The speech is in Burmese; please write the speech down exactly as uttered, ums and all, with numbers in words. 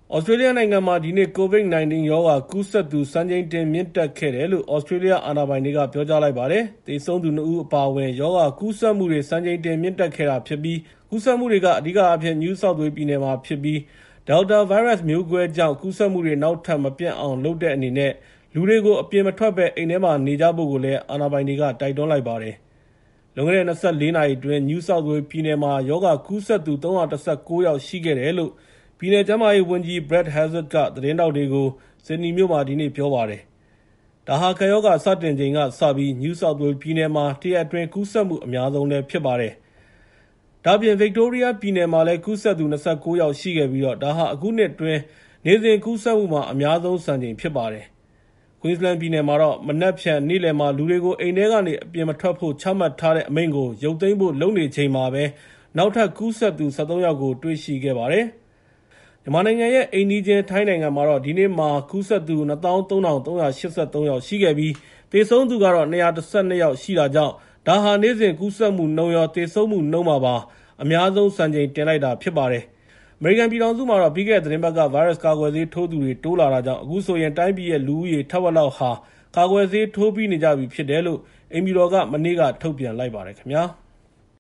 ဩစတြေးလျနိုင်ငံမှာဒီနေ့ ကိုဗစ် ၁၉ ရောဂါကူးစက်သူစံချိန်တင်မြင့်တက်ခဲ့တယ်လို့ ဩစတြေးလျအာဏာပိုင်တွေကပြောကြားလိုက်ပါတယ်။ သေဆုံးသူ နှစ် ဦးအပါအဝင် ရောဂါကူးစက်မှုတွေ စံချိန်တင်မြင့်တက်ခဲ့တာဖြစ်ပြီး ကူးစက်မှုတွေက အဓိကအားဖြင့် New South Wales ပြည်နယ်မှာဖြစ်ပြီး Delta ဗိုင်းရပ်စ်မျိုးကွဲကြောင့် ကူးစက်မှုတွေနောက်ထပ်မပြန့်အောင်လုပ်တဲ့အနေနဲ့ လူတွေကို အပြင်မထွက်ဘဲ အိမ်ထဲမှာနေကြဖို့လည်း အာဏာပိုင်တွေက တိုက်တွန်းလိုက်ပါတယ်။ လွန်ခဲ့တဲ့ ၂၄ နာရီအတွင်း New South Wales ပြည်နယ်မှာ ရောဂါကူးစက်သူ ၃၁၉ ယောက်ရှိခဲ့တယ်လို့ ပြည်နယ်ကျန်းမာရေးဝန်ကြီး Brad Hazzard က သတင်းထောက်တွေကို ဆစ်ဒနီမြို့မှာ ဒီနေ့ပြောပါတယ်။ ဒါဟာ ကပ်ရောဂါစတင်ချိန်ကစပြီး New South Wales ပြည်နယ်မှာ တရက်အတွင်းကူးစက်မှုအများဆုံးလည်းဖြစ်ပါတယ်။ ဒါ့အပြင် ဗစ်တိုးရီးယားပြည်နယ်မှာလည်း ကူးစက်သူ ၂၉ ယောက်ရှိခဲ့ပြီး ဒါဟာ အခုနှစ်အတွင်း နေ့စဉ်ကူးစက်မှုမှာ အများဆုံးစံချိန်ဖြစ်ပါတယ်။ Queensland ပြည်နယ်မှာတော့ မနက်ဖြန်နေ့လယ်မှာ လူတွေကို အိမ်ထဲကနေ အပြင်မထွက်ဖို့ ချမှတ်ထားတဲ့အမိန့်ကို ရုပ်သိမ်းဖို့လုပ်နေချိန်မှာပဲ နောက်ထပ်ကူးစက်သူ ၁၃ ယောက်ကို တွေ့ရှိခဲ့ပါတယ်။ မြန်မာနိုင်ငံရဲ့ အိမ်နီးချင်းထိုင်းနိုင်ငံမှာတော့ ဒီနေ့မှာ ကူးစက်သူ ၂၃,၃၈၃ ယောက်ရှိခဲ့ပြီး သေဆုံးသူကတော့ ၂၁၂ ယောက်ရှိတာကြောင့် ဒါဟာ နေ့စဉ်ကူးစက်မှုနှုန်းရော သေဆုံးမှုနှုန်းမှာပါ အများဆုံးစံချိန်တင်လိုက်တာဖြစ်ပါတယ်။ အမေရိကန်ပြည်ထောင်စုမှာတော့ ပြီးခဲ့တဲ့သီတင်းပတ်က ဗိုင်းရပ်စ်ကာကွယ်ဆေးထိုးသူတွေ တိုးလာတာကြောင့် အခုဆိုရင် တိုင်းပြည်ရဲ့ လူဦးရေထက်ဝက်လောက်ဟာ ကာကွယ်ဆေးထိုးပြီးနေကြပြီဖြစ်တယ်လို့ အိမ်ဖြူတော်က မနေ့က ထုတ်ပြန်လိုက်ပါတယ်ခင်ဗျာ။